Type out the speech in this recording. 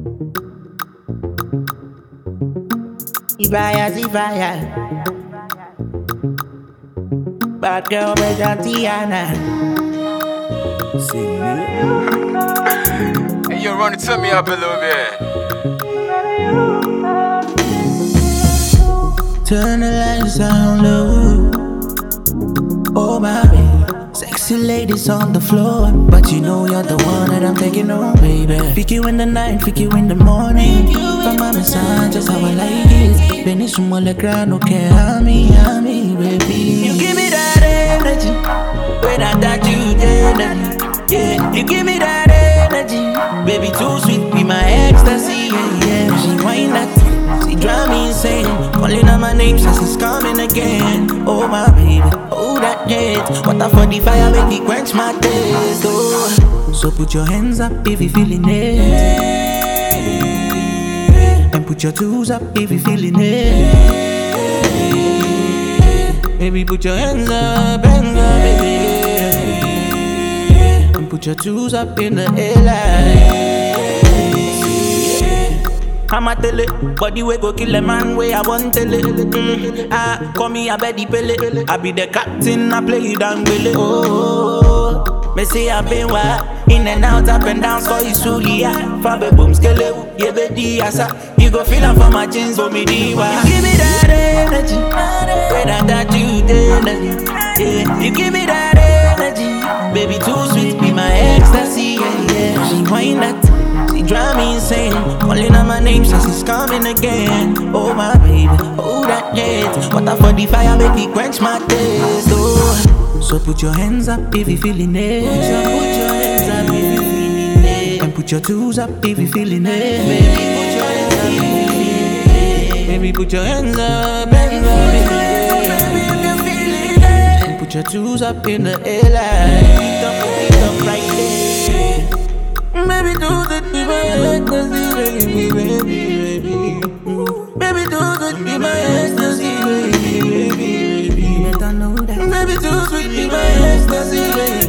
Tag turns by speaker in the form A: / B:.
A: Ifaya. Bad girl, better Tiana.
B: Hey, you run it to me up a little bit.
A: Turn the lights down low. Oh my baby, sexy ladies on the floor, but you know you're the one that I'm taking home, baby. Pick you in the night, pick you in the morning. From my massage, just how I like it. Finish from all the ground, okay, me, baby. You give me that energy, when I touch you, yeah. You give me that energy, baby, too sweet, be my ecstasy, yeah. She whine that, she drive me insane. Calling out my name, says it's coming again. Oh my baby, oh that hate. Water for the fire, make it quench my taste. Oh, so put your hands up if you feeling it, and put your tools up if you feeling it. Baby, put your hands up, baby, and put your tools up in the air. I'ma tell it, body way go kill a man way I want tell it. Call me a beddy pele. I be the captain, I play you down with it. Oh, me say I been wild, in and out, up and down, so it's truly hard. Fabe boom skele, yeah baby asa. You go feel it for my jeans, for me diva. You give me that energy, when I touch you, yeah. You give me that energy, baby too sweet, be my ecstasy, yeah. She whine that, she drive me insane. Calling out my name, says it's coming again. Oh my baby, oh that hate. Water for the fire, make it quench my taste. Oh, so put your hands up if you feeling it. Put your hands up if you feeling it. And put your tools up if you feeling it. Baby, put your hands up if you feeling it. Baby, put your hands up, baby, if you feeling it. And put your tools up in the air like put it up right there. Baby, do good, be my ecstasy, baby. Baby, do good, be my ecstasy, baby. Better know that. Baby, do sweet, be my ecstasy, baby.